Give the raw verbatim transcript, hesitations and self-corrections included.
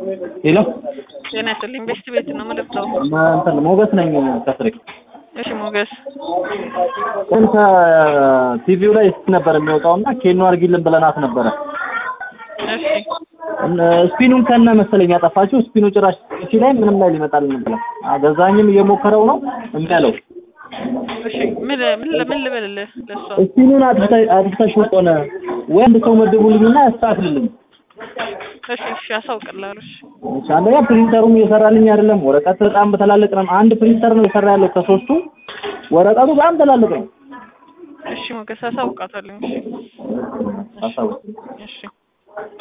ሄሎ ጤና ይስጥልኝ። በስቲ ቤት ነው የምደውለው። እንትን ሞገስ ነኝ ከስሬ። እሺ ሞገስ፣ እንተ ቲቪው ላይ ነበር የሚወጣውና ኬኖ አርጊልን ብለናት ነበረ። እሺ ስፒኑን ከነ መሰለኝ ያጠፋችው። ስፒኑ ጭራሽ እቺ ላይ ምንም ላይ ሊመጣልን ነበር። አገዛኝም እየሞከረው ነው እንታለው። እሺ ምን ምን ምን ልበልልህ ለሷ? ስፒኑን አጥፍተሽ አጥፍተሽ ሆነ ወይ አንድ ሰው መደቡልኝና ያስተካክልልኝ። እሺ እሺ አሳውቅልሃለሁ። እሺ አንደኛ ፕሪንተሩም እየሰራልኝ አይደለም። ወረቀት በጣም በተላለቅ ነው። አንድ ፕሪንተር ነው እየሰራ ያለው ከሶስቱ። ወረቀቱ በጣም ተላለቅ ነው። እሺ ሞገስ አሳውቃታለሁ። እሺ አሳውቅ። እሺ